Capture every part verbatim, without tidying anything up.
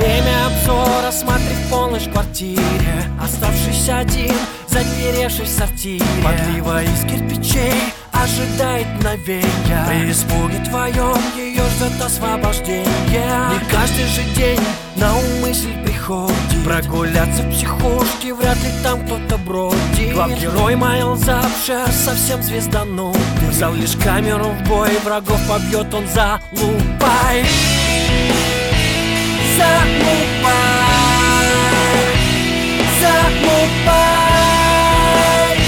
время обзора, смотри в полночь в квартире, оставшись один, заперевшись в сортире. Подлива из кирпичей ожидает мгновенья. При испуге твоем ее ждет освобождение. Не каждый же день на ум мысль приходит прогуляться в психушке, вряд ли там кто-то бродит. Главгерой Майл Запшер совсем звезданутый, взял лишь камеру в бой, врагов побьет он за лупой. Залупай, залупай,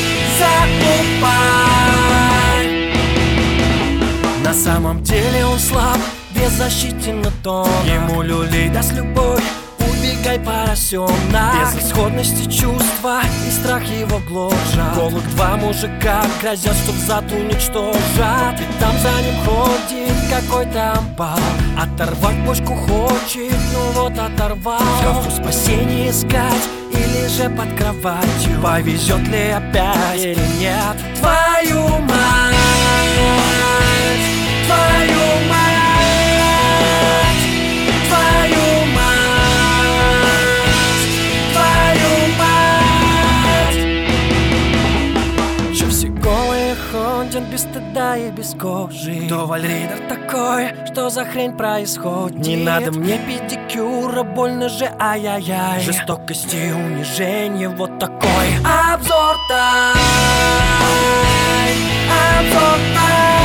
залупай. На самом деле он слаб, беззащитен и тонок. Ему люлей даст любовь, убегай, поросенок. Безысходности чувства и страх его гложат. Голых два мужика грозят, что взад уничтожат. Ведь там за ним ходит какой-то амбал, оторвать бочку хочет, ну вот оторвал. В шкафу спасение искать или же под кроватью, повезет ли опять или нет. Твою мать, твою мать, твою мать, твою мать. Че все голые ходят без стыда и без кожи? Кто вальридер такой? Что за хрень происходит? Не надо мне педикюра, больно же, ай-яй-яй. Жестокость и унижение, вот такой обзор тайм, обзор тайм.